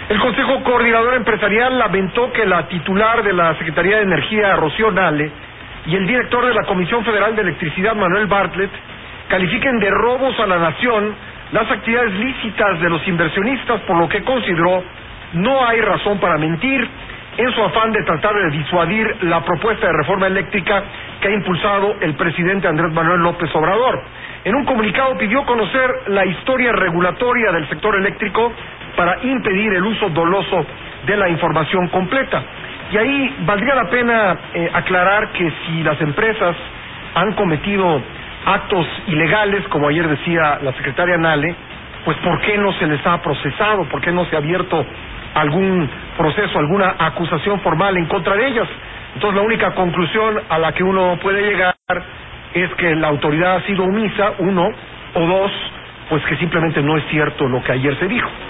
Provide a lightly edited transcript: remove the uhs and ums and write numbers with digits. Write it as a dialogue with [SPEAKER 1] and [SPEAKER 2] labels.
[SPEAKER 1] El Consejo Coordinador Empresarial lamentó que la titular de la Secretaría de Energía, Rocío Nale, y el director de la Comisión Federal de Electricidad, Manuel Bartlett, califiquen de robos a la nación las actividades lícitas de los inversionistas, por lo que consideró no hay razón para mentir en su afán de tratar de disuadir la propuesta de reforma eléctrica que ha impulsado el presidente Andrés Manuel López Obrador. En un comunicado pidió conocer la historia regulatoria del sector eléctrico para impedir el uso doloso de la información completa. Y ahí valdría la pena aclarar que si las empresas han cometido actos ilegales, como ayer decía la secretaria Nale, pues ¿por qué no se les ha procesado? ¿Por qué no se ha abierto algún proceso, alguna acusación formal en contra de ellas? Entonces la única conclusión a la que uno puede llegar es que la autoridad ha sido omisa, uno, o dos, pues que simplemente no es cierto lo que ayer se dijo.